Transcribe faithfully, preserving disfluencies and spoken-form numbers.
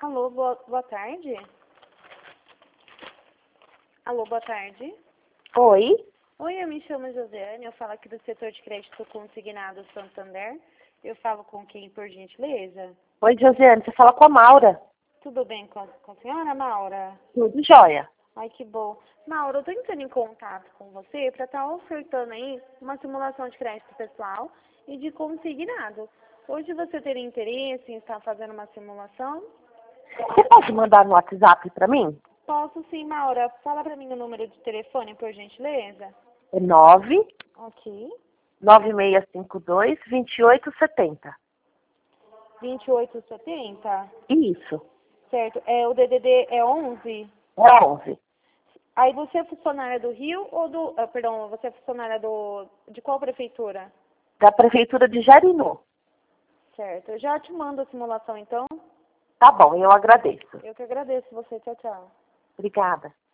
Alô, boa, boa tarde. Alô, boa tarde. Oi? Oi, eu me chamo Josiane, eu falo aqui do setor de crédito consignado Santander. Eu falo com quem, por gentileza? Oi, Josiane, você fala com a Maura. Tudo bem com, com a senhora, Maura? Tudo jóia. Ai, que bom. Maura, eu tô entrando em contato com você para estar ofertando aí uma simulação de crédito pessoal e de consignado. Hoje você teria interesse em estar fazendo uma simulação? Você pode mandar no WhatsApp para mim? Posso sim, Maura. Fala para mim o número de telefone, por gentileza. É nove Ok. nove seis cinco dois, dois oito sete zero. vinte e oito setenta? Isso. Certo. É, o D D D é onze? É onze. Aí você é funcionária do Rio ou do... ah, perdão, você é funcionária do... de qual prefeitura? Da Prefeitura de Jarinu. Certo. Eu já te mando a simulação, então. Tá bom, eu agradeço. Eu que agradeço você. Tchau, tchau. Obrigada.